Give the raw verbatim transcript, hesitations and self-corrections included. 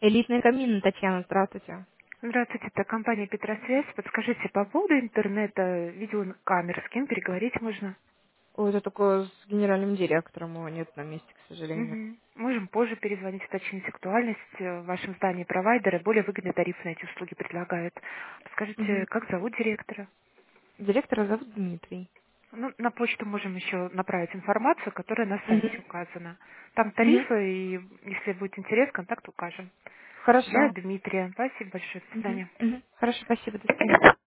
Элитный камин, Татьяна, здравствуйте. Здравствуйте, это компания Петросвязь. Подскажите, по поводу интернета, видеокамер, с кем переговорить можно? Ой, это только с генеральным директором, его нет на месте, к сожалению. Мгм. Можем позже перезвонить, уточнить актуальность. Э, В вашем здании провайдеры более выгодные тарифы на эти услуги предлагают. Скажите, Мгм. как зовут директора? Директора зовут Дмитрий. Ну, на почту можем еще направить информацию, которая на сайте Мгм. указана. Там Мгм. тарифы, и если будет интерес, контакт укажем. Для Хорошо. Дмитрия. Спасибо большое. До Мгм. свидания. Мгм. Хорошо, спасибо, до свидания.